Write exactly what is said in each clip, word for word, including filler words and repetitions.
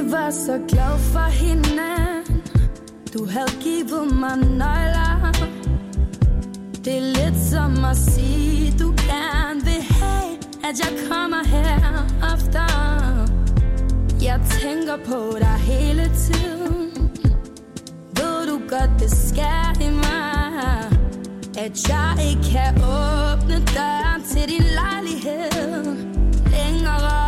Vi var så glad for hinanden. Du havde givet mig nøgler. Det er lidt som at sige, du gerne vil have, at jeg kommer her ofte. Jeg tænker på dig hele tiden. Ved du godt, det skærer i mig, at jeg ikke kan åbne døren til din lejlighed længere.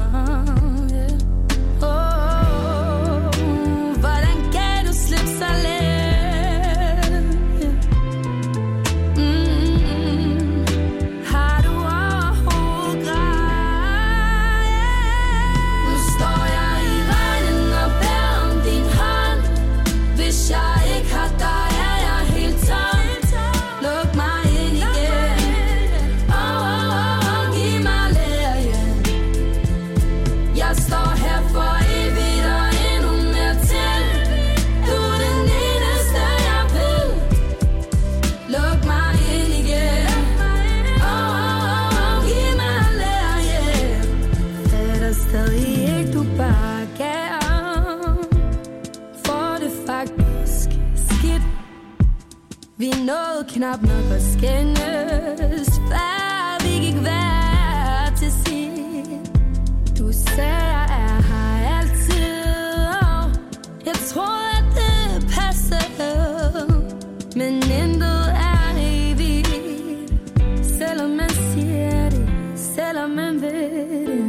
Vi nåede knap nok at skændes, før vi gik hver til sin. Du sagde, jeg er her altid, og jeg troede, at det passede. Men intet er evigt, selvom man siger det, selvom man ved det.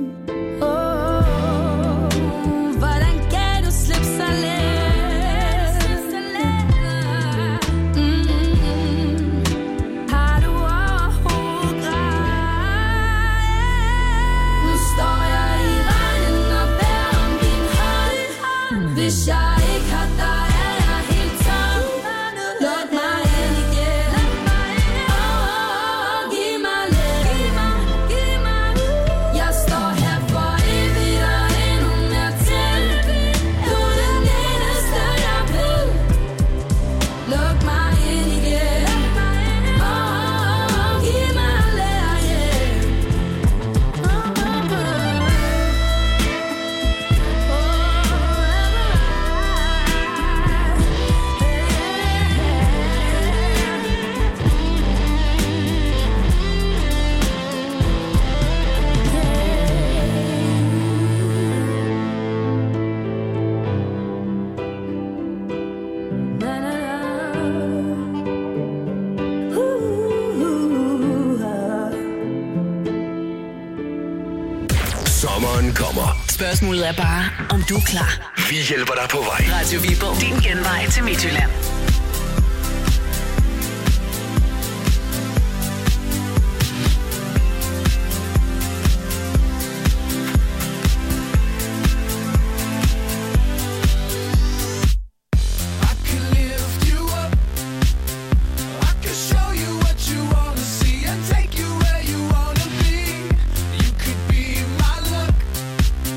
Spørgsmålet er bare, om du er klar. Vi hjælper dig på vej. Radio Viborg. Din genvej til Midtjylland.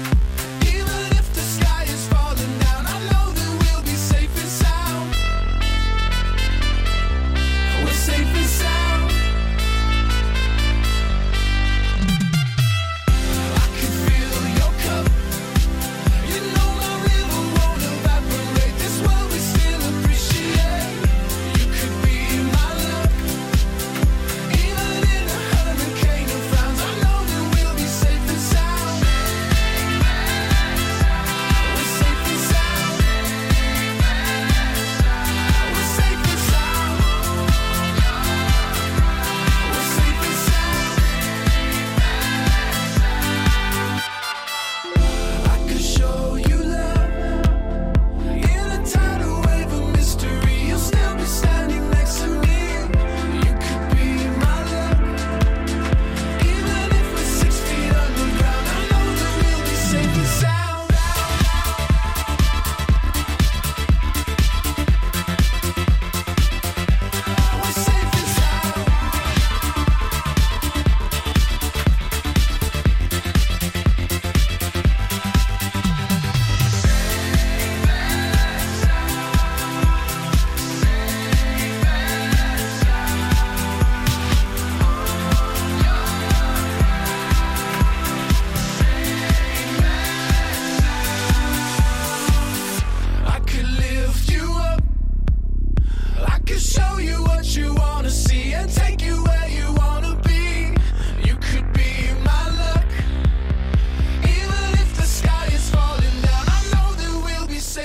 Even if the sky is falling down, I know that we'll be safe and sound.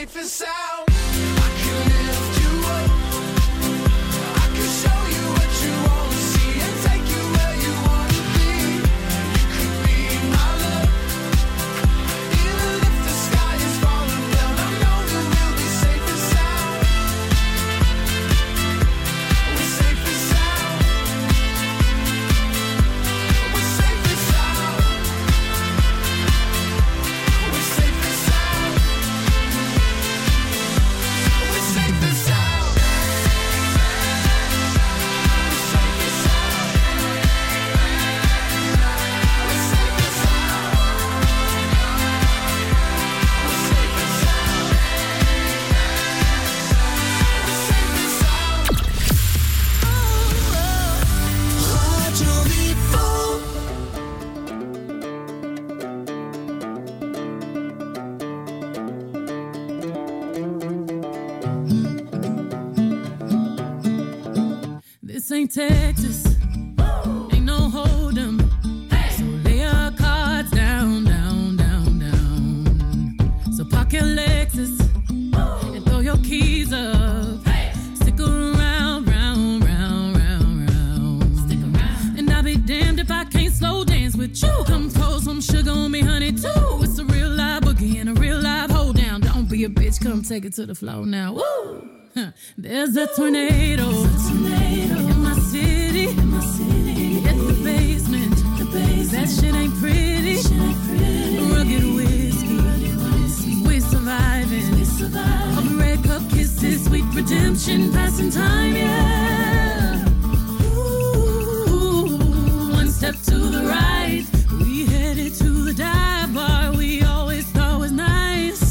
safe and sound. I can lift you up. I can show you what you wanna see and take you where you wanna be. You could be my love. Even if the sky is falling down, I know that we'll be safe and sound. We're safe and sound. We're safe and sound. We're safe and sound. We're safe and sound. This ain't Texas, ain't no hold'em. So lay your cards down, down, down, down. So park your Lexus and throw your keys up. Stick around, round, round, round, round. Stick around. And I'll be damned if I can't slow dance with you. Come pour some sugar on me, honey, too. It's a real live boogie and a real live hold down. Don't be a bitch, come take it to the floor now. Woo! Huh. There's a tornado, There's a tornado in my city. In my city. Hit the basement. The basement. That shit ain't pretty. Shit ain't pretty. Rugged whiskey. Rugged whiskey. We surviving. We surviving. All the red cup kisses, sweet redemption, passing time, yeah. Ooh, one step to the right, we headed to the dive bar we always thought was nice.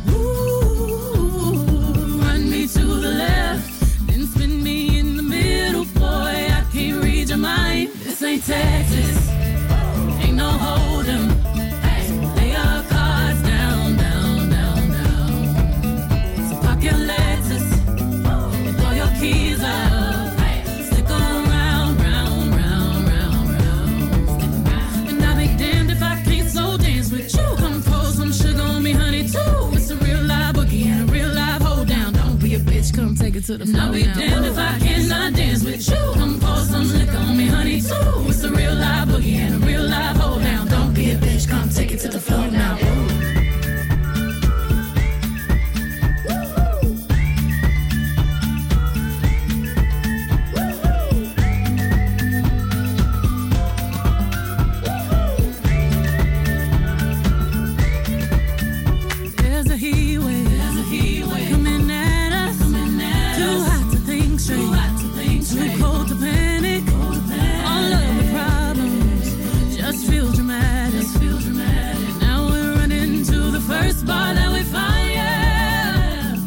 To the left, then spin me in the middle, boy. I can't read your mind. This ain't Texas, ain't no hold'em. So lay your cards down, down, down, down. So park your Lexus and throw your keys up. Stick around, round, round, round, round. And I'll be damned if I can't slow dance with you. Come pour some sugar on me, honey, too. It's a real live boogie and a real live hold down. Be a bitch, come take it to the floor. I'll be now. Damned if I cannot dance with you. Come pour some liquor on me, honey, too. It's a real live boogie and a real live hold down. Don't be a bitch, come take it to the floor now. There's a heat wave, There's a heat wave coming at us. Coming at Too us. Hot to think straight, Too, hot to think straight. Too cold to panic. Cold to panic. All of the problems just feel dramatic. Just feel dramatic. Now we're running to the first bar that we find, yeah.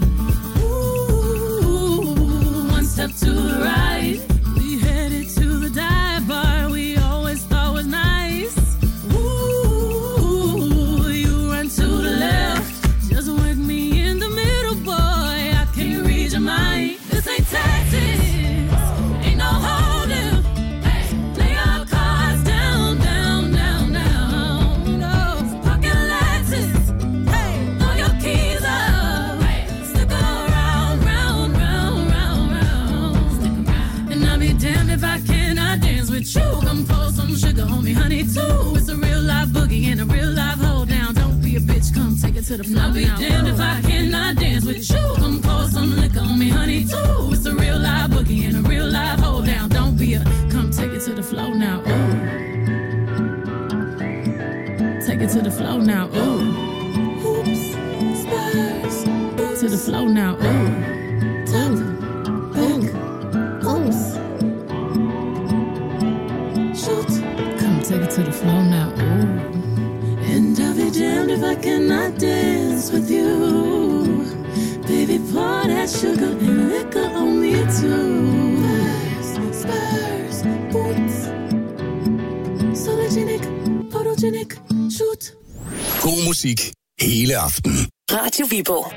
Ooh, one step to the right, we headed to the dive bar we always thought was nice. Ooh, you run to the left, just work me in the middle, boy. I can't read your mind. This ain't Texas, ain't no hold'em. Lay your cards down, down, down, down. No, park your Lexus, hey, throw your keys up. Stick around, round, round, round, round. Stick around. And I'll be damned if I cannot dance with you. Come pour some sugar on me, honey, too. It's a real live boogie and a real live hold down. Don't be a bitch, come take it to the floor. I'll be damned if I cannot dance with you. Come pour some liquor on me, honey, too. It's a real live boogie and a real live hold down. Don't be a, come take it to the floor now. Ooh. Take it to the floor now. Ooh. Oops, spurs. To the floor now. Ooh. Ooh. Ooh. Oops. Shoot. Come take it to the floor now. Ooh. And I'll be damned if I cannot dance with you. Baby, pour that sugar and liquor on me too. Spurs, spurs, boots. Sologenic, photogenic, shoot. God musik hele aften. Radio Viborg.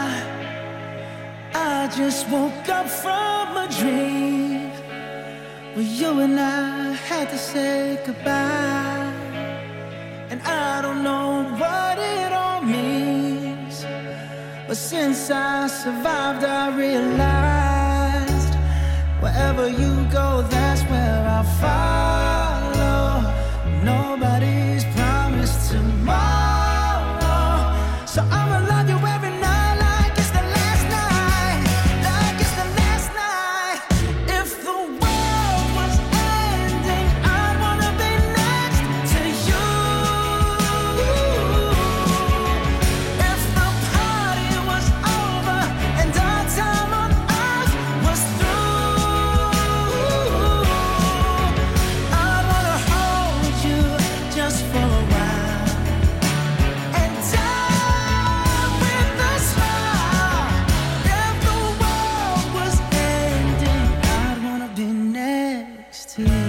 I just woke up from a dream Well, you and I had to say goodbye, and I don't know what it all means, but since I survived I realized wherever you go, that's where I'll follow. Nobody's promised tomorrow, so I'ma love you every night like it's the last night, like it's the last night. If the world was ending, I'd wanna be next to you. If the party was over and our time on earth was through, I'd wanna hold you just for a while and die with a smile. If the world was ending, I'd wanna be next to you.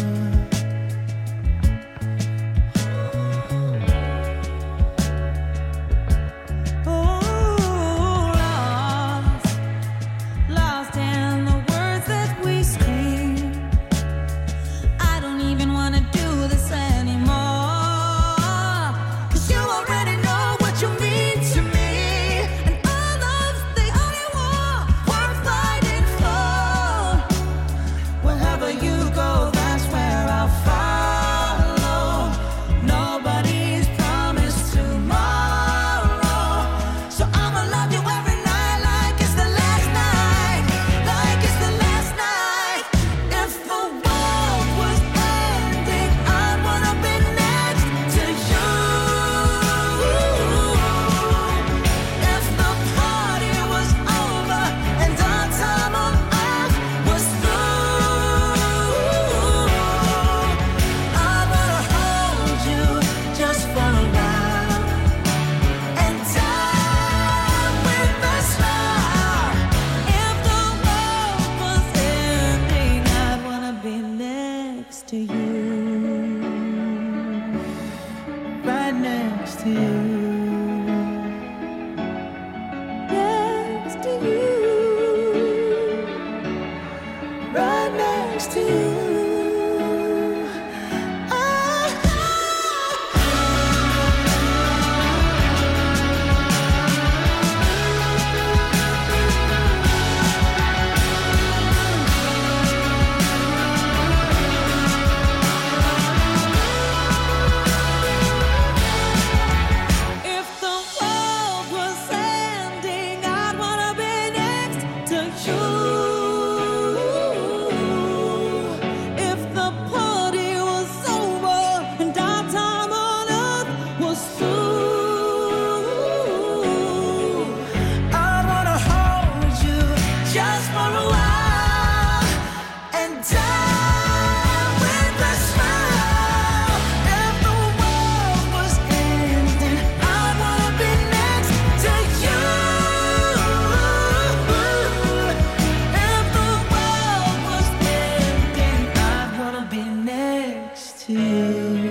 Oh, lost, lost in the words that we scream. I don't even wanna do this anymore, 'cause you already know what you mean to me, and all love's the only war worth fighting for. Wherever you go, that's where I'll follow. Nobody's promised tomorrow, so I'ma love you every night like it's the last night, like it's the last night. If the world was ending, I'd wanna be next to you. If the party was over and our time on earth was through, I'd wanna hold you just for a while and die with a smile. If the world was ending, I'd wanna be next to you, right next to you, next to you, right next to you. If the world was ending, I'd wanna be next to you. If the party was over and our time on earth was through, I'd wanna hold you just for a while and die with a smile. If the world was ending, I'd wanna be next to you. If the world was ending, I'd wanna be next to you.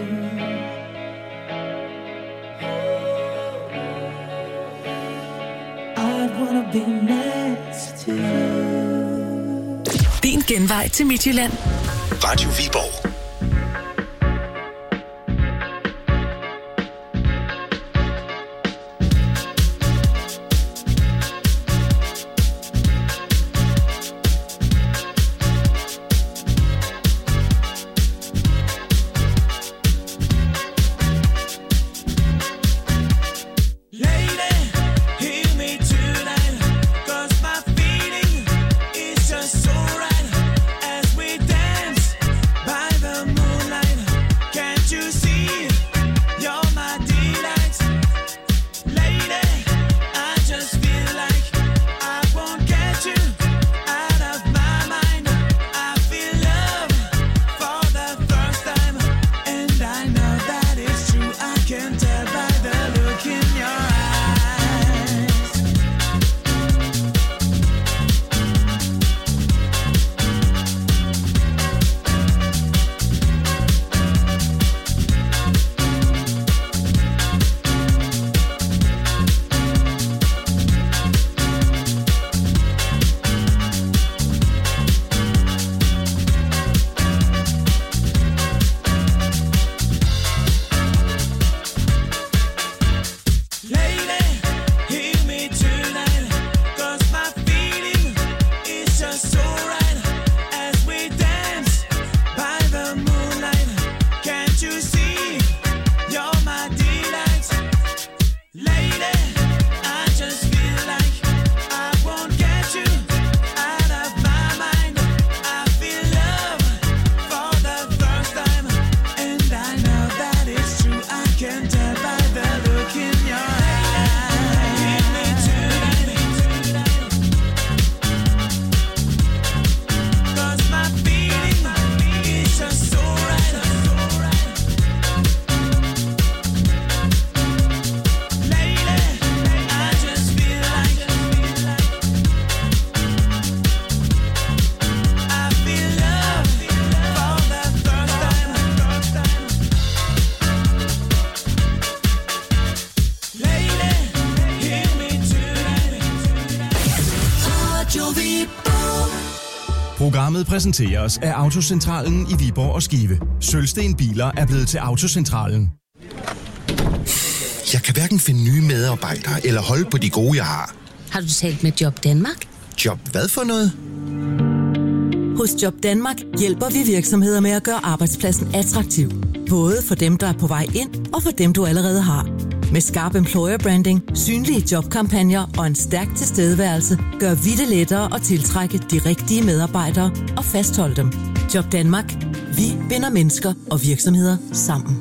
I'd wanna be next to you. Din genvej til Midtjylland. Radio Viborg. Lady, hear me tonight, 'cause my feeling is just so right as we dance by the præsenteres af Autocentralen i Viborg og Skive. Sølvsten Biler er blevet til Autocentralen. Jeg kan hverken finde nye medarbejdere eller holde på de gode, jeg har. Har du talt med Job Danmark? Job hvad for noget? Hos Job Danmark hjælper vi virksomheder med at gøre arbejdspladsen attraktiv. Både for dem, der er på vej ind, og for dem, du allerede har. Med skarp employer branding, synlige jobkampagner og en stærk tilstedeværelse, gør vi det lettere at tiltrække de rigtige medarbejdere og fastholde dem. Job Danmark. Vi binder mennesker og virksomheder sammen.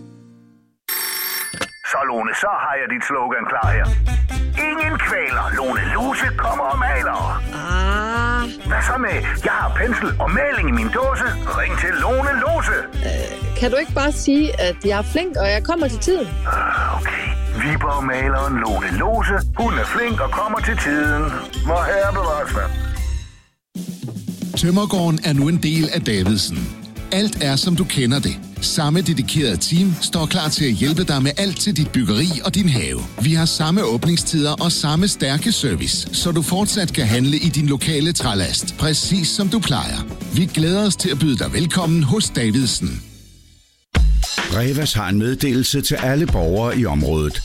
Så Lone, så har jeg dit slogan klar her. Ingen kvæler, Lone Lose kommer og maler. Ah. Hvad så med, jeg har pensel og maling i min dåse. Ring til Lone Lose. Øh, kan du ikke bare sige, at jeg er flink, og jeg kommer til tiden? Uh, okay. Viborg-maleren Lone Lose. Hun er flink og kommer til tiden. Hvor herre bevares dig. Tømmergården er nu en del af Davidsen. Alt er, som du kender det. Samme dedikerede team står klar til at hjælpe dig med alt til dit byggeri og din have. Vi har samme åbningstider og samme stærke service, så du fortsat kan handle i din lokale trælast, præcis som du plejer. Vi glæder os til at byde dig velkommen hos Davidsen. Revas har en meddelelse til alle borgere i området.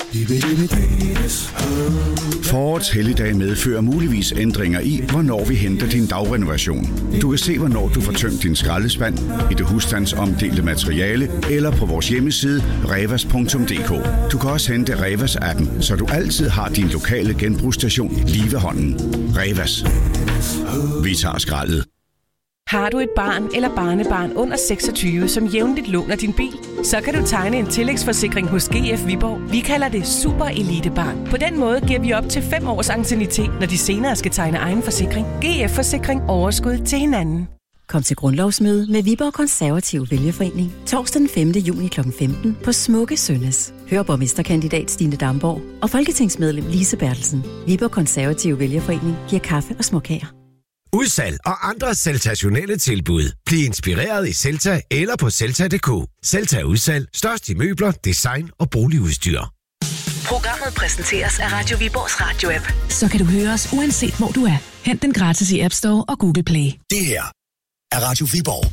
Forårets helligdag medfører muligvis ændringer i, hvornår vi henter din dagrenovation. Du kan se, hvornår du får tømt din skraldespand i det husstandsomdelte materiale eller på vores hjemmeside revas punktum d k. Du kan også hente Revas-appen, så du altid har din lokale genbrugsstation lige ved hånden. Revas. Vi tager skraldet. Har du et barn eller barnebarn under seksogtyve, som jævnligt låner din bil, så kan du tegne en tillægsforsikring hos G F Viborg. Vi kalder det Super Elite Barn. På den måde giver vi op til fem års anciennitet, når de senere skal tegne egen forsikring. G F-forsikring. Overskud til hinanden. Kom til grundlovsmøde med Viborg Konservative Vælgerforening torsdag den femte juni klokken femten på Smukke Sønnes. Hør borgmesterkandidat Stine Damborg og folketingsmedlem Lise Bertelsen. Viborg Konservative Vælgerforening giver kaffe og småkager. Udsalg og andre sensationelle tilbud. Bliv inspireret i Celta eller på celta punktum d k. Celta Udsalg. Størst i møbler, design og boligudstyr. Programmet præsenteres af Radio Viborgs radio-app. Så kan du høre os uanset hvor du er. Hent den gratis i App Store og Google Play. Det her er Radio Viborg.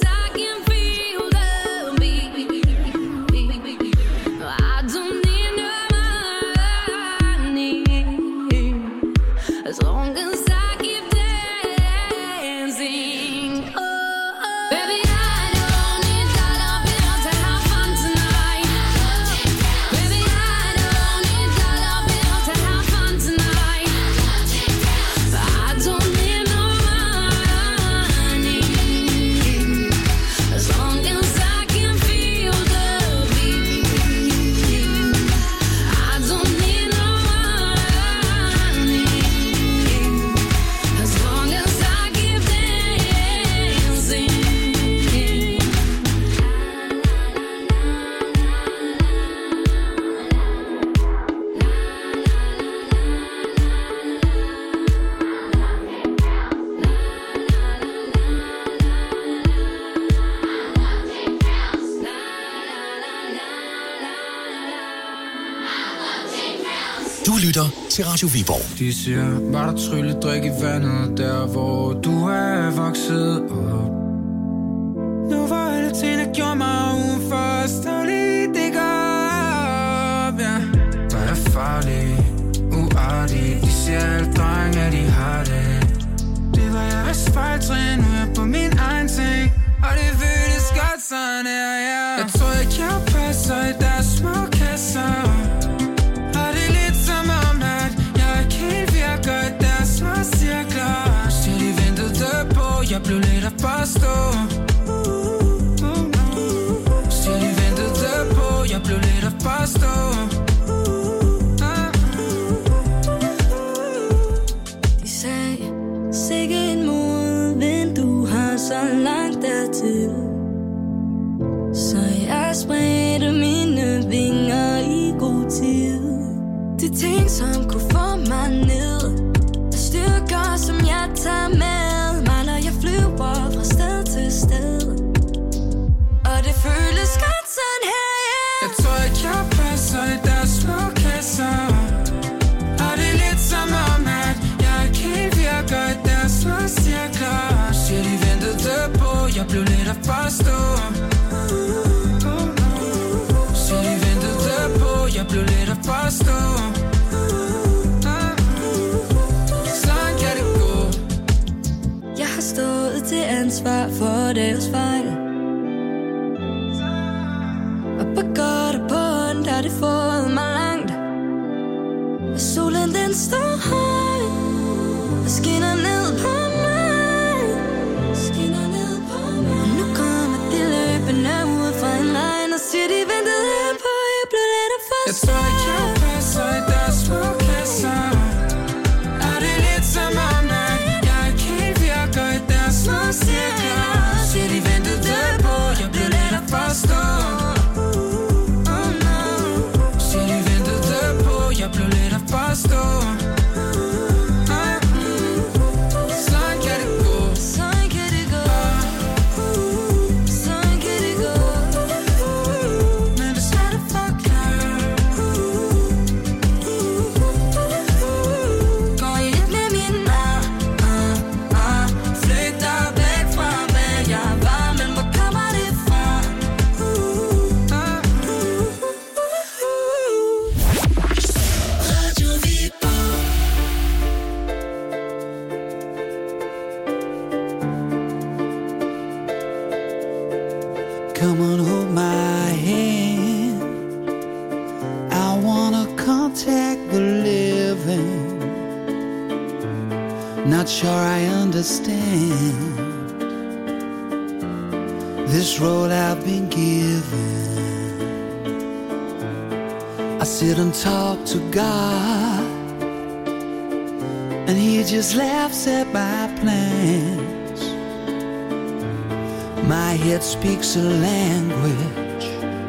I can feel the beat. I don't need no money as long as I keep dancing. Oh, oh. Baby, I don't need dollar bills to have fun tonight. Baby, I don't need dollar bills to have fun tonight. I don't need no money as long as I can feel the beat. I don't need no money as long as I keep dancing. Du lytter til Radio Viborg. De siger, var der trylledrik i vandet, der hvor du er vokset op. Nu var alle ting, der gjorde mig udenfor, stå lige, det går op, ja. Var jeg farlig, uartig, de siger alle drenge, at de har det. Det var jeg vist fejltrin, nu er jeg på min egen ting, og det føles godt sådan her, ja. Jeg tror ikke, jeg passer i deres små kasser. Og det er lidt som om, at jeg ikke helt virker i deres små cirkler. Så de ventede der på, jeg blev lidt at forstå. Så de ventede der på, jeg blev lidt at forstå. De sagde, sikke en modvind, du har så langt dertil. Så jeg spredte mine vinger i god tid. De ting, som kunne få mig ned, er styrker, som jeg tager med mig, når jeg flyver fra sted til sted. Og det føles godt sådan her, yeah. Jeg tror ikke, jeg passer i deres små kasser. Og det er lidt som om, at jeg ikke helt virker i deres små cirkler. Så de ventede der på, jeg blev lidt at forstå. Så de ventede der på, jeg blev lidt at forstå. Sådan kan det gå. Jeg har stået til ansvar for deres fejl, og på godt og på ondt har det fået mig langt. Og solen den står højt og skinner ned på mig, skinner ned på mig. Og nu kommer de løbende ud fra en regn og siger, de ventede her på, jeg blev lidt af Jeg forstå. tror ikke, jeg passer i deres små kasser. Og det er lidt som om, at jeg ikke helt virker i deres små cirkler. Så de ventede der på, jeg blev lidt at forstå. Så de ventede der på, jeg blev lidt at forstå. Sådan kan det gå. Sådan kan det gå. Sådan kan det gå. Men det er svært at forklare. Går jeg lidt med min ah, ah, ah. Flygter væk fra, hvad jeg var, men hvor kommer det fra? Radio Viborg. Come on, hold my hand. I wanna contact the living. Not sure I understand this road I've been given. I sit and talk to God, and He just laughs at my plans. My head speaks a language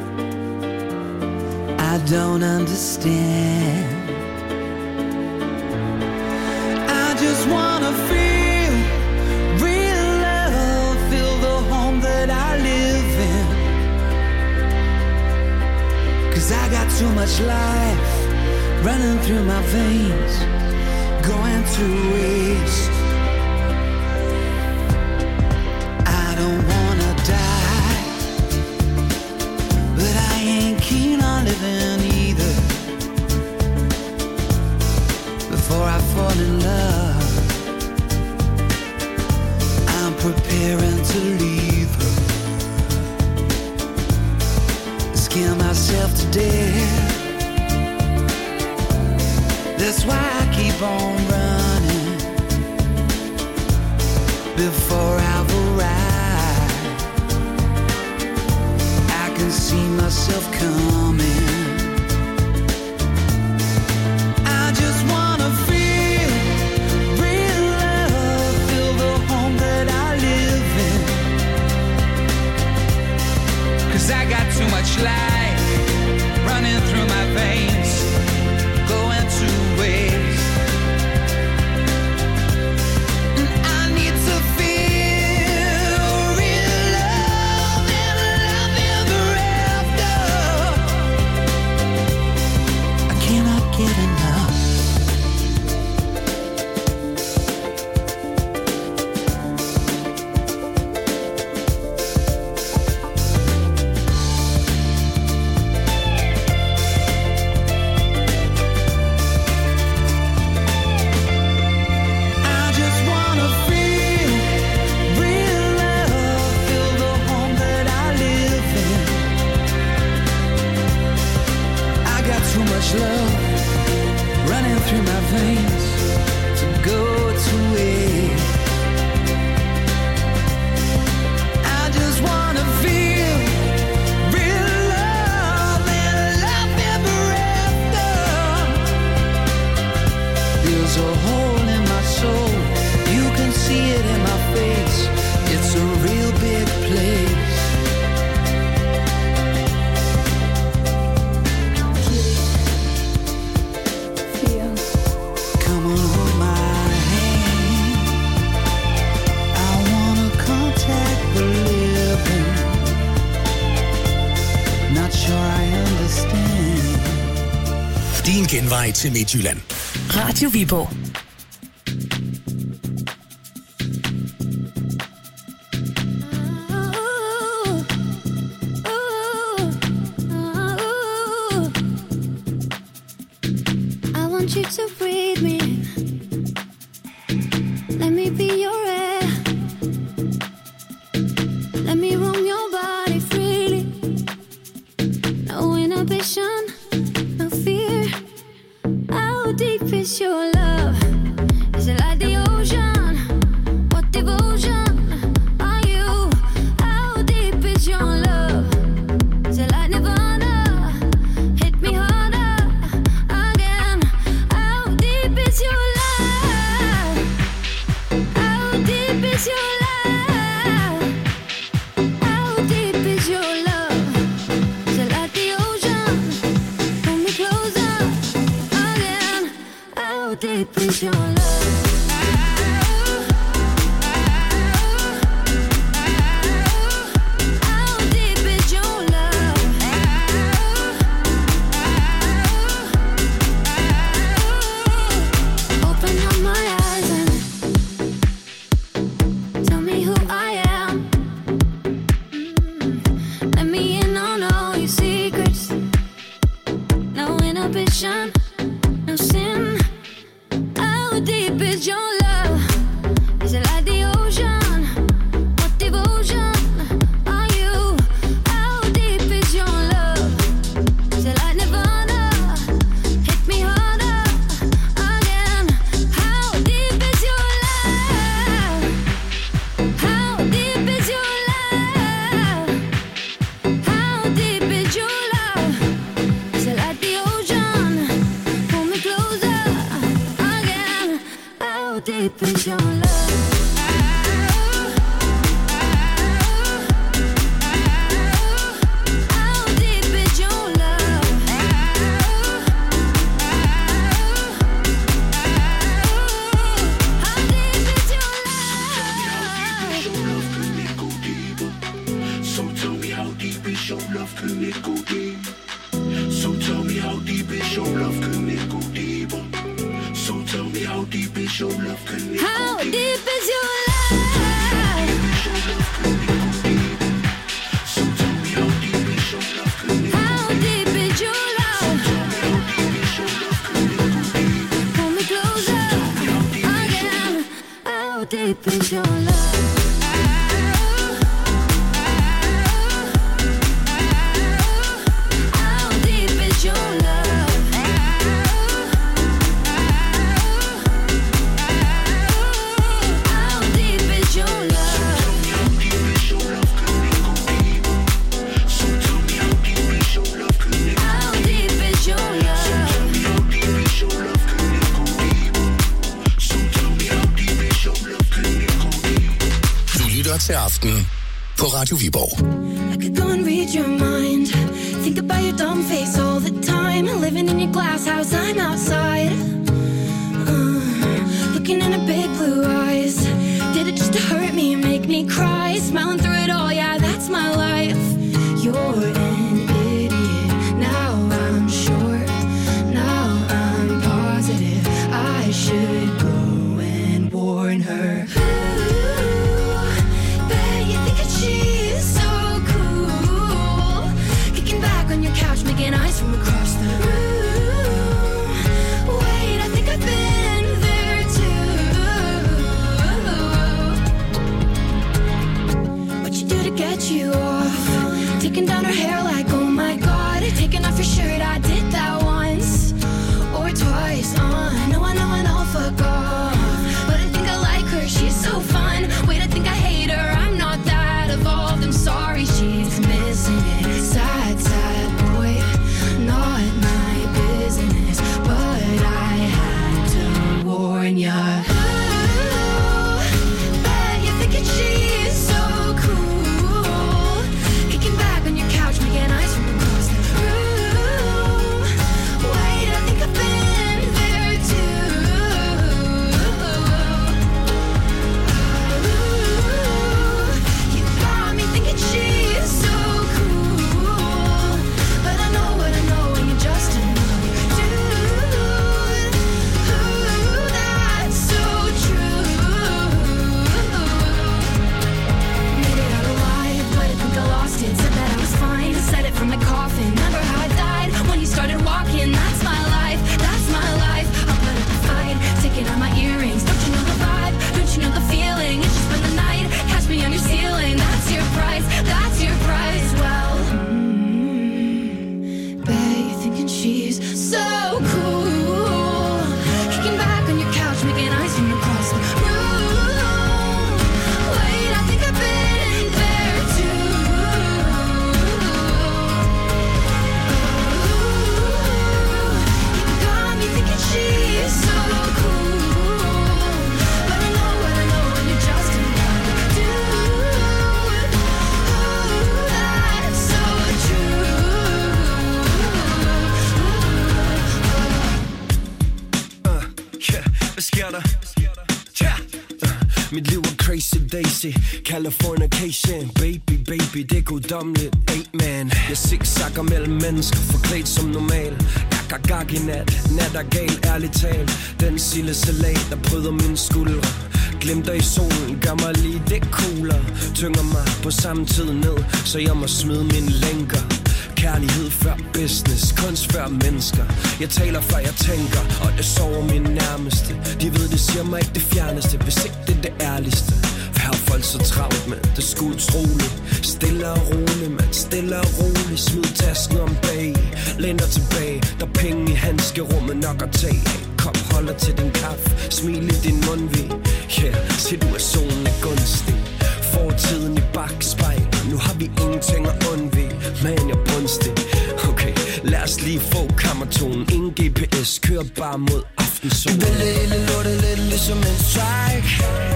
I don't understand. I just wanna feel real love, feel the home that I live in. 'Cause I got too much life running through my veins, going to waste. I don't wanna die to death. That's why I keep on running before I've arrived. I can see myself coming. I just wanna feel real love, feel the home that I live in. 'Cause I got too much life running through my veins, going to waste. And I need to feel real love and love ever after. I cannot get enough. I just wanna feel real love, feel the home that I live in. I got too much love running through my veins to go to waste. I just wanna feel real love and love ever after. There's a hole in my soul, you can see it in my face. It's a real big place. Come on, hold my hand. I wanna contact the living. Not sure I understand. Din genvej til Midtjylland. Radio Viborg. I want you to breathe me. Let me be your air. Let me roam your body freely. No inhibition, no fear. How deep is your love? Is it like the ocean? What devotion are you? How deep is your love? Is it like Nirvana? Hit me harder again. How deep is your love? How deep is your love? How deep is your love? Is it like the ocean? Pull me closer again. How deep is your love? How deep is your love? Open up my eyes and tell me who I am. Let me in on all your secrets. No inhibition, no sin. How deep is your love? Is it like the ocean? What devotion are you? How deep is your love? Is it like Nirvana? Hit me harder again. How deep is your love? How deep is your love? How deep is your love? Is it like the ocean? Pull me closer again. How deep is your love? How deep is your love? How deep is your love? So tell me how deep is your love, can it go deep? So tell me how deep is your love, can it go deeper? So tell me how deep is your love, can it go How deep? deep is your love? So tell me how deep is your love, can it go How deep is your love? Pull me closer again. How deep is your love? How deep Pinseaften på Radio Viborg. I could go and read your mind. Think about your dumb face all the time. Living in your glass house, I'm outside. Uh, looking in her big blue eyes. Did it just to hurt me and make me cry? Smiling through it all, yeah, that's my life. You're an idiot. Now I'm sure. Now I'm positive. I should go and warn her. Making eyes from across the room. Wait, I think I've been there too. What you do to get you off? Taking down her hair like, oh my god. Taking off your shirt, I did that once or twice. Uh, no, I know, I know, fuck off. But I think I like her, she's so fun. Wait, I think I hate her, I'm not that evolved. I'm sorry, she's missing it. Sad, sad. Not my business, but I had to warn ya. Ooh, bet you're thinking she's so cool. Kicking back on your couch, making eyes from across the room. Wait, I think I've been there too. Ooh, you got me thinking she's so cool, but I know what I know. Just another dude. Ooh, that's so true. Made it out alive, but I think I lost it. Said that I was fine, said it from the coffin. Remember how I died when you started walking. That's my life, that's my life. I'll put up a fight, taking out my earrings. Don't you know the vibe? Don't you know the feeling? It's just been the night. Catch me on your ceiling. That's your price, that's your price. Well, she's so cool. Kicking back on your couch, making eyes from across the room. Wait, I think I've been there too. Ooh, you got me thinking she's so cool, but I know what I know, and you're just another dude. Ooh, that's so true. Hvad sker der? Ja. Mit liv er crazy daisy, Californication. Baby, baby, det er guddommeligt. Amen. Jeg zigzagger mellem mennesker, forklædt som normal. Gag, gag, gag i nat, nat er gal, ærligt talt. Den silde salat, der bryder mine skuldre. Glimter i solen, gør mig lige det cooler. Tynger mig på samme tid ned, så jeg må smide mine lænker. Kærlighed før business, kunst før mennesker. Jeg taler før jeg tænker, og det sover mine nærmeste. De ved, det siger mig ikke det fjerneste, hvis ikke det er det ærligste. For her er folk så travlt, med det sgu utroligt. Stille og roligt, man, stille og roligt. Smid tasken om bag, læn dig tilbage. Der er penge i handskerummet nok at tage. Kop holder til din kaffe, smil i din mundvig. Yeah, sig du at solen er gunstig. Fortiden i bakspejl, nu har vi ingenting at undvige. Man, jeg er brunstig. Okay, lad os lige få kammertonen. Ingen G P S, kører bare mod aftensolen. Det hele lortet lidt ligesom en strike.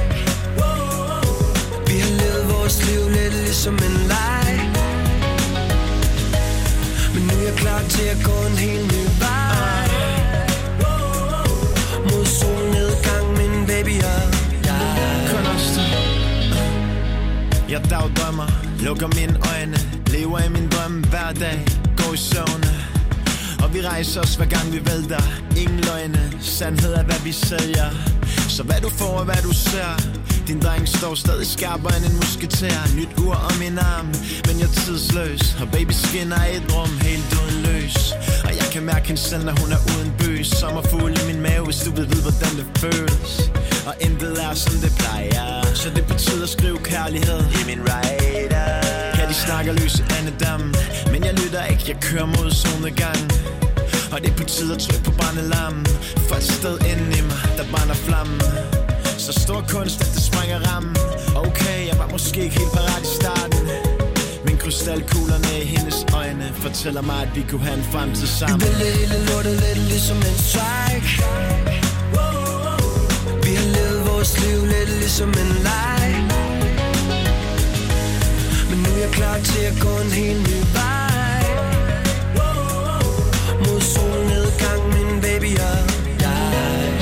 Vi har levet vores liv lidt ligesom en leg. Men nu er jeg klar til at gå en helt ny vej. Mod solnedgang, min baby og jeg. Jeg dagdrømmer, lukker mine øjne, lever i min drøm hver dag, går i søvne. Og vi rejser os hver gang vi vælter. Ingen løgne, sandhed er hvad vi sælger. Så hvad du får og hvad du ser. Din dreng står stadig skarpere end en musketer. Nyt ur om min arm, men jeg er tidsløs. Og baby skinner i et rum helt uden løs. Og jeg kan mærke hende selv, når hun er uden bøs. Sommerfugl i min mave, hvis du vil vide hvordan det føles. Og intet er som det plejer. Så det betyder skriv kærlighed i min rider. Kan de snakke løse andedam, men jeg lytter ikke, jeg kører mod solnedgang. Og det betyder tryk på brændelammen. For et sted inde i mig, der brænder flammen. Så stor kunst, at det sprænger rammen. Okay, jeg var måske ikke helt parat i starten. Men krystalkuglerne i hendes øjne fortæller mig, at vi kunne have en fremtid sammen. Vi vil hele lortet lidt ligesom en strike. Vi har levet vores liv lidt ligesom en leg. Men nu er jeg klar til at gå en helt ny vej. Mod solnedgang, min baby og jeg.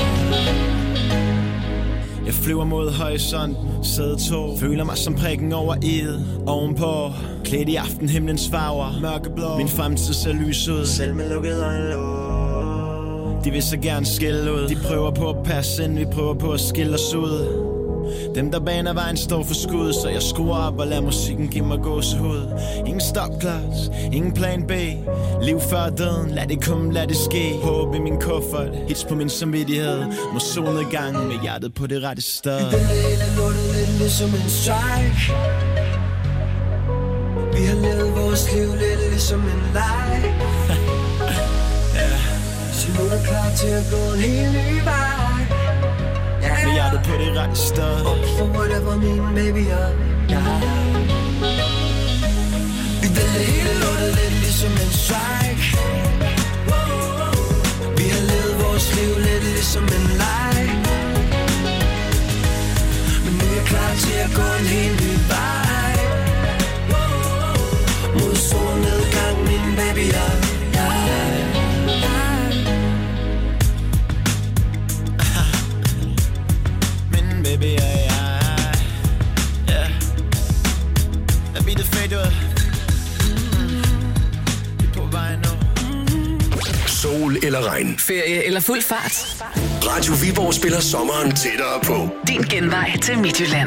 Jeg flyver mod horisont, sæde to. Føler mig som prikken over i'et. Ovenpå, klædt i aftenhimlens farver. Mørkeblå, min fremtid ser lys ud. Selv med lukket øjenlåg. De vil så gerne skille ud. De prøver på at passe ind, vi prøver på at skille os ud. Dem der baner vejen står for skud. Så jeg skruer op og lader musikken give mig gåsehud. Ingen stopklods, ingen plan B. Liv før døden, lad det komme, lad det ske. Håb i min kuffert, hits på min samvittighed. Mod solnedgang med hjertet på det rette sted. Vi vælger hele lortet lidt ligesom en strike. Vi har levet vores liv lidt ligesom en leg. Så nu er jeg klar til at gå en helt ny vej. Yeah. Med hjertet på det rette sted. Up for whatever mean, baby, og jeg. Vi vælger hele lortet lidt ligesom en strike. Vi har levet vores liv lidt ligesom en leg. Men nu er jeg klar til at gå en helt ny vej. Mod solnedgang, min baby, og jeg. Baby, ja, ja, ja. Lad beatet fade ud. Vi er på vej nu. Sol eller regn. Ferie eller fuld fart. Radio Viborg spiller sommeren tættere på. Din genvej til Midtjylland.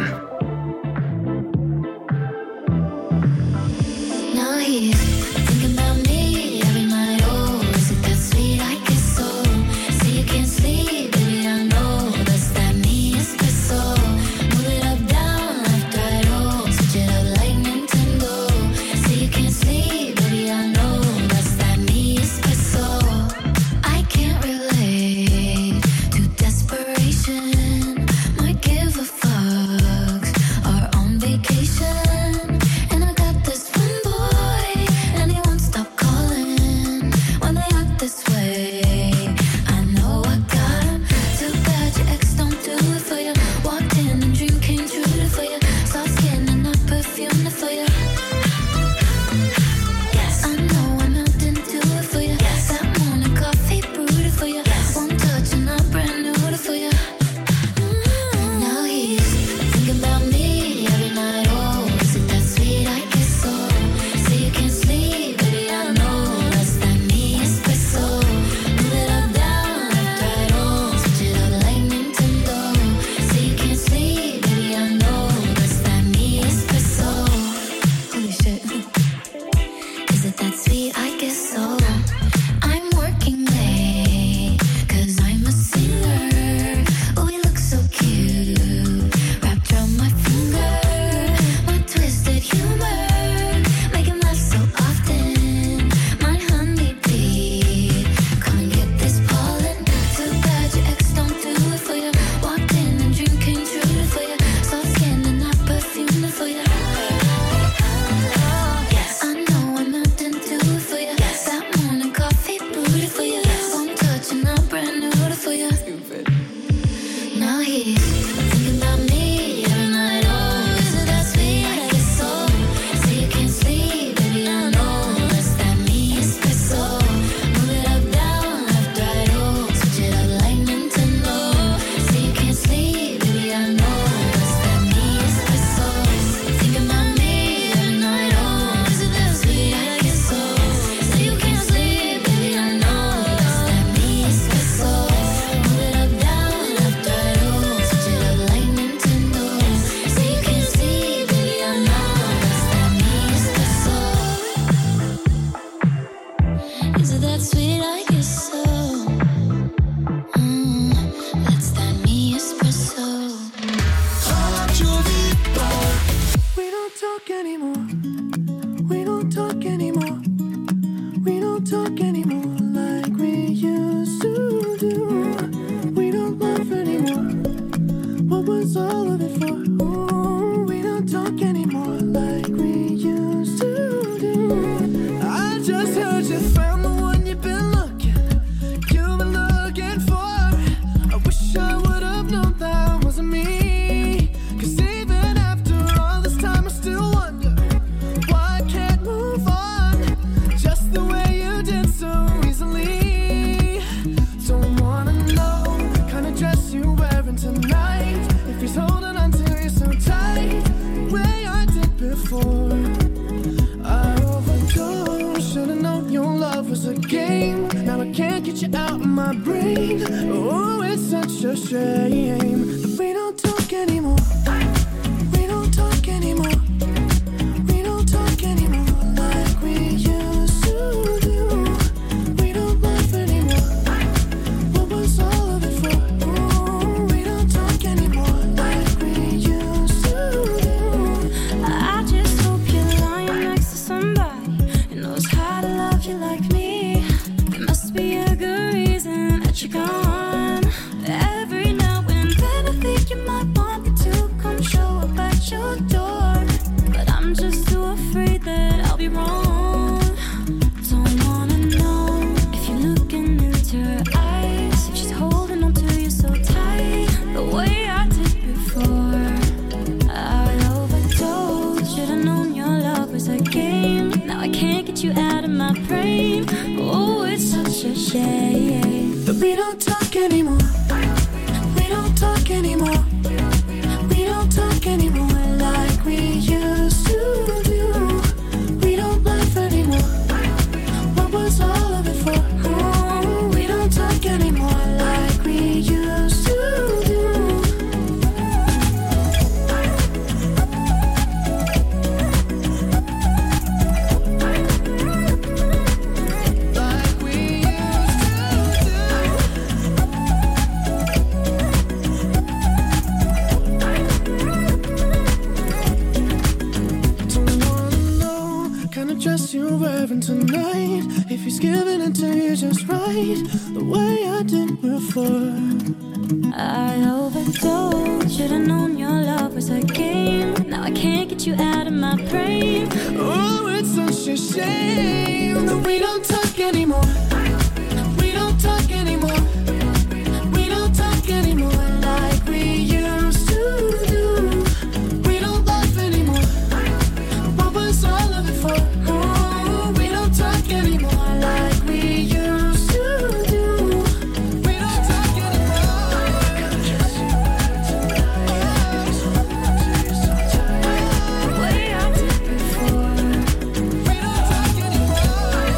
tonight. Oh, it's such a shame that we don't talk anymore. We don't talk anymore. We don't talk anymore like we used to do. We don't laugh anymore. What was all of it for? Oh, we don't talk anymore like we used to do. I just hope you're lying next to somebody who knows how to love you like me. There must be a good reason that you're gone. Every now and then I think you might want me to come show up at your door, but I'm just too afraid that I'll be wrong. Don't wanna know if you're looking into her eyes, if she's holding on to you so tight, the way I did before. I overdosed, should've known your love was a game. Now I can't get you out of my brain. Oh, it's such a shame But we don't talk anymore. We don't talk anymore. We don't talk anymore like we used to do. We don't laugh anymore. What was all of it for? Oh, we don't talk anymore like we used to do. Dress you're wearing tonight, if he's giving it to you just right, the way I did before. I overdosed, should've known your love was a game. Now I can't get you out of my brain. Oh, it's such a shame that we don't talk anymore. We don't talk anymore. We don't talk anymore like we used to do. We don't laugh anymore. What was all of it for? Talk anymore like we used to do. We don't talk anymore. The way I did before. We don't talk anymore.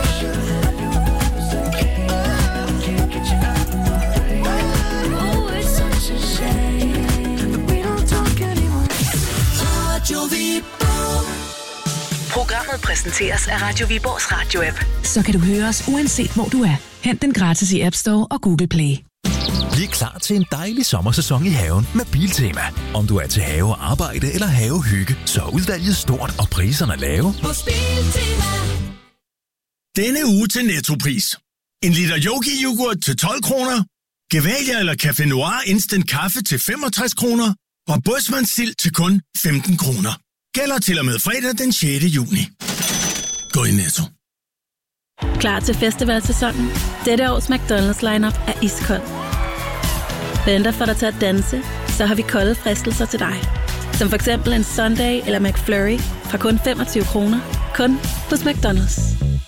Can't get you out of my brain. Oh, it's such a shame that we don't talk anymore. Radio Viborg. Programmet præsenteres af Radio Viborgs radio-app. Så kan du høre os uanset hvor du er. Hent den gratis i App Store og Google Play. Vi er klar til en dejlig sommersæson i haven med Biltema. Om du er til have og arbejde eller havehygge, så er udvalget stort og priserne lave. Hos Biltema. Denne uge til Nettopris. En liter Yogi-yoghurt til tolv kroner. Gevalia eller Café Noir Instant Kaffe til femogtres kroner. Og Bosman Sild til kun femten kroner. Gælder til og med fredag den sjette juni. Gå i Netto. Klar til festivalsæsonen? Dette års McDonald's lineup er iskold. Venter for dig til at danse, så har vi kolde fristelser til dig. Som for eksempel en Sunday eller McFlurry fra kun femogtyve kroner. Kun hos McDonald's.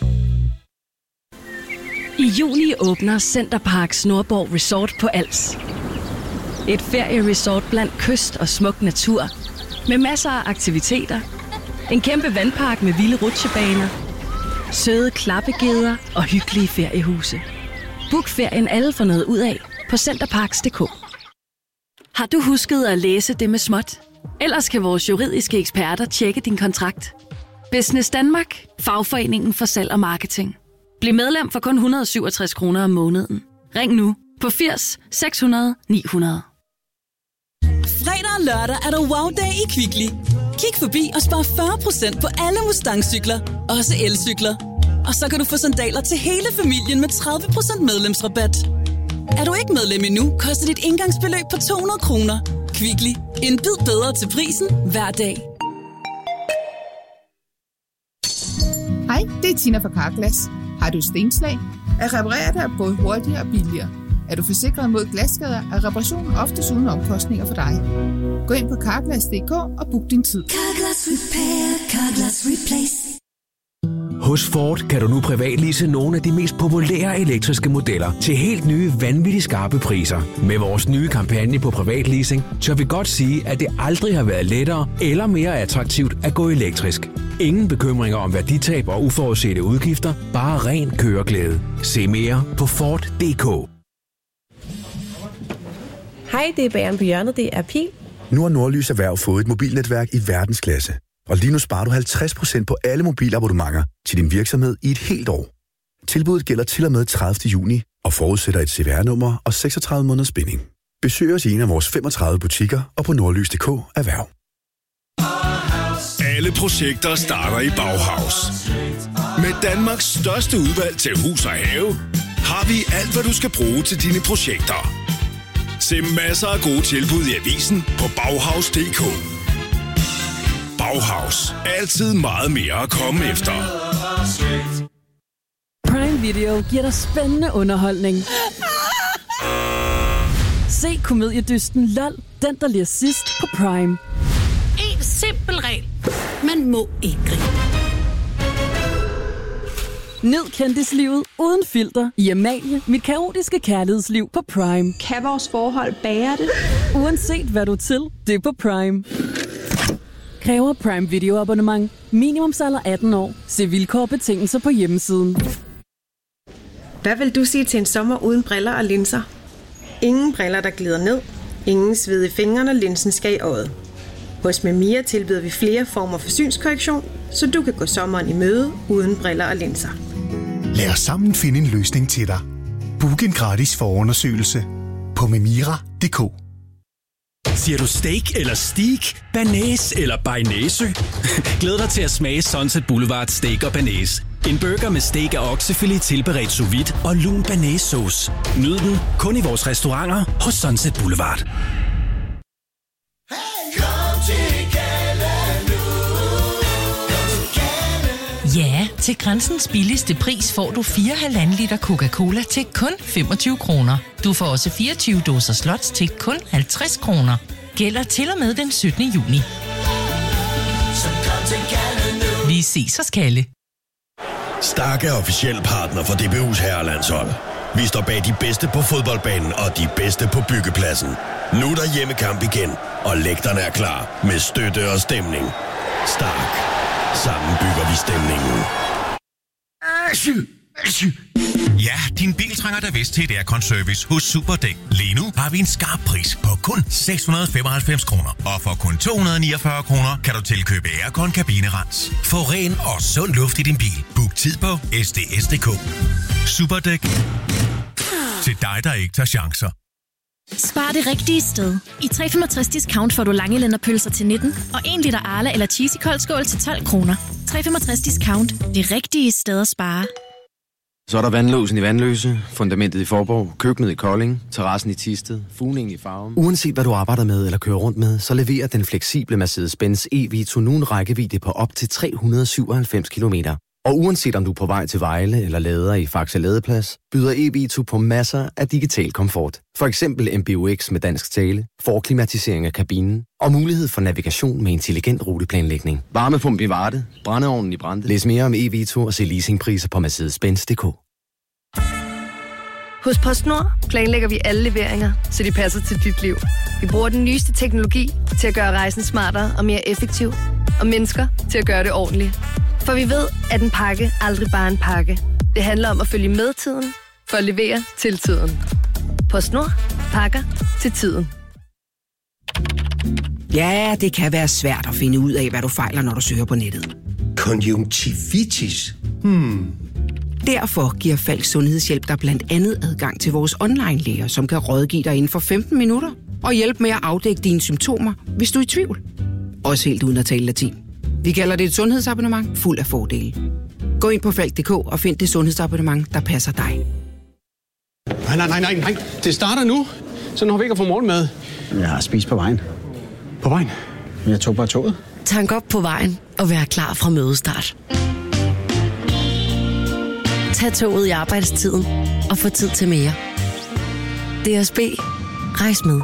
I juni åbner Centerparks Nordborg Resort på Als. Et ferieresort blandt kyst og smuk natur. Med masser af aktiviteter. En kæmpe vandpark med vilde rutsjebaner. Søde klappegeder og hyggelige feriehuse. Book ferien alle for noget ud af på centerparks punktum d k. Har du husket at læse det med småt? Ellers kan vores juridiske eksperter tjekke din kontrakt. Business Danmark. Fagforeningen for salg og marketing. Bliv medlem for kun et hundrede og syvogtres kroner om måneden. Ring nu på firs seks hundrede ni hundrede. Fredag og lørdag er der wow-dag i Kvickly. Kig forbi og spar fyrre procent på alle Mustang-cykler, også elcykler. Og så kan du få sandaler til hele familien med tredive procent medlemsrabat. Er du ikke medlem endnu, koster dit indgangsbeløb på to hundrede kroner. Kvickly. En bid bedre til prisen hver dag. Hej, det er Tina fra Carglass. Har du stenslag? At reparere det er både hurtigere og billigere. Er du forsikret mod glasskader, er reparationen oftest uden omkostninger for dig. Gå ind på carglass punktum d k og book din tid. Carglass Repair, Carglass Replace. Hos Ford kan du nu privatlease nogle af de mest populære elektriske modeller til helt nye, vanvittigt skarpe priser. Med vores nye kampagne på privatleasing, tør vi godt sige, at det aldrig har været lettere eller mere attraktivt at gå elektrisk. Ingen bekymringer om værditab og uforudsete udgifter, bare ren køreglæde. Se mere på Ford punktum d k. Hej, det er bageren på hjørnet, det er Pil. Nu har Nordlys Erhverv fået et mobilnetværk i verdensklasse. Og lige nu sparer du halvtreds procent på alle mobilabonnementer til din virksomhed i et helt år. Tilbuddet gælder til og med tredivte juni og forudsætter et C V R-nummer og seksogtredive måneders binding. Besøg os i en af vores femogtredive butikker og på nordlys punktum d k erhverv. Alle projekter starter i Bauhaus. Med Danmarks største udvalg til hus og have, har vi alt, hvad du skal bruge til dine projekter. Se masser af gode tilbud i avisen på bauhaus punktum d k. Bauhaus. Altid meget mere at komme efter. Prime Video giver dig spændende underholdning. Se komediedysten LOL, den der ler sidst på Prime. En simpel regel. Man må ikke grine. Nyd kendislivet uden filter i Amalie, mit kaotiske kærlighedsliv på Prime. Kan vores forhold bære det? Uanset hvad du er til, det er på Prime. Kræver Prime Video abonnement. Minimumsalder atten år. Se vilkår og betingelser på hjemmesiden. Hvad vil du sige til en sommer uden briller og linser? Ingen briller, der glider ned. Ingen sved i fingrene, når linsen skal i øjet. Hos Memia tilbyder vi flere former for synskorrektion, så du kan gå sommeren i møde uden briller og linser. Lad os sammen finde en løsning til dig. Book en gratis forundersøgelse på memira punktum d k. Siger du steak eller steak, banæs eller bearnaise? Glæd dig til at smage Sunset Boulevard Steak og Banæs. En burger med steak af oksefilet tilberedt sous vide og lun banæssauce. Nyd den kun i vores restauranter hos Sunset Boulevard. Ja, til grænsens billigste pris får du fire komma fem liter Coca-Cola til kun femogtyve kroner. Du får også fireogtyve dåser slots til kun halvtreds kroner. Gælder til og med den syttende juni. Vi ses hos Kalle. Stark er officiel partner for D B U's herrelandshold. Vi står bag de bedste på fodboldbanen og de bedste på byggepladsen. Nu er der hjemmekamp igen, og lægterne er klar med støtte og stemning. Stark. Sammen bygger vi stemningen. Ja, din bil trænger da vist til et aircon-service hos Superdæk. Lige nu har vi en skarp pris på kun seks hundrede og femoghalvfems kroner. Og for kun to hundrede og niogfyrre kroner kan du tilkøbe aircon kabinerens. Få ren og sund luft i din bil. Book tid på s d s punktum d k. Superdæk. Til dig, der ikke tager chancer. Spar det rigtige sted. I tre komma femogtres discount får du langelænderpølser til nitten og en liter Arla eller cheesy koldskål til tolv kroner. tre komma femogtres discount. Det rigtige sted at spare. Så er der vandlåsen i Vandløse, fundamentet i Forborg, køkkenet i Kolding, terrassen i Thisted, fugningen i Farum. Uanset hvad du arbejder med eller kører rundt med, så leverer den fleksible Mercedes-Benz E-Vito nu en rækkevidde på op til tre hundrede og syvoghalvfems kilometer. Og uanset om du er på vej til Vejle eller lader i Faxe Ladeplads, byder E-Vito på masser af digital komfort. For eksempel M B U X med dansk tale, forklimatisering af kabinen og mulighed for navigation med intelligent ruteplanlægning. Varmepumpe i Varde, brændeovnen i Brande. Læs mere om E-Vito og se leasingpriser på Mercedes Benz punktum d k. Hos PostNord planlægger vi alle leveringer, så de passer til dit liv. Vi bruger den nyeste teknologi til at gøre rejsen smartere og mere effektiv, og mennesker til at gøre det ordentligt. For vi ved, at en pakke aldrig bare er en pakke. Det handler om at følge med tiden, for at levere til tiden. PostNord. Pakker til tiden. Ja, det kan være svært at finde ud af, hvad du fejler, når du søger på nettet. Konjunktivitis? Hmm. Derfor giver Falks Sundhedshjælp dig blandt andet adgang til vores online-læger, som kan rådgive dig inden for femten minutter og hjælpe med at afdække dine symptomer, hvis du er i tvivl. Også helt uden at tale latin. Vi kalder det et sundhedsabonnement fuld af fordele. Gå ind på falk punktum d k og find det sundhedsabonnement, der passer dig. Nej, nej, nej, nej, nej. Det starter nu, så når vi ikke har fået morgenmad. Jeg har spist på vejen. På vejen? Jeg tog bare toget. Tank op på vejen og vær klar fra mødestart. Tag toget i arbejdstiden og få tid til mere. D S B. Rejs med.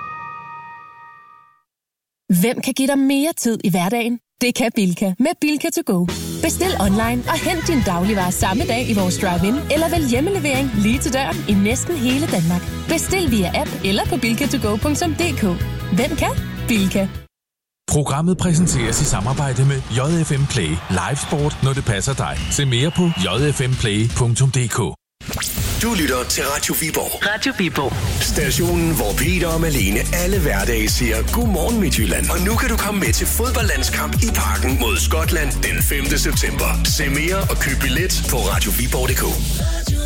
Hvem kan give dig mere tid i hverdagen? Det kan Bilka med Bilka to go. Bestil online og hent din dagligvarer samme dag i vores drive-in, eller vælg hjemmelevering lige til døren i næsten hele Danmark. Bestil via app eller på bilka to go punktum d k. Hvem kan? Bilka. Programmet præsenteres i samarbejde med J F M Play. Live sport, når det passer dig. Se mere på j f m play punktum d k. Du lytter til Radio Viborg. Radio Viborg. Stationen, hvor Peter og Malene alle hverdage siger godmorgen Midtjylland. Og nu kan du komme med til fodboldlandskamp i Parken mod Skotland den femte september. Se mere og køb billet på radio viborg punktum d k.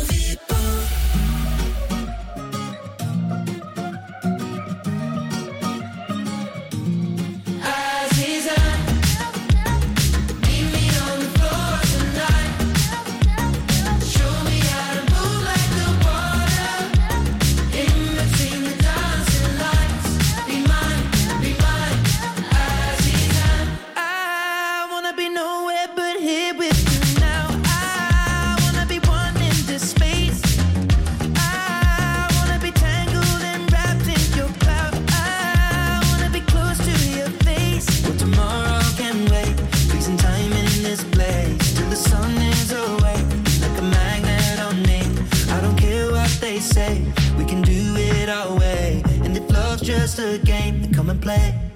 We can do it our way, and if love's just a game, then come and play.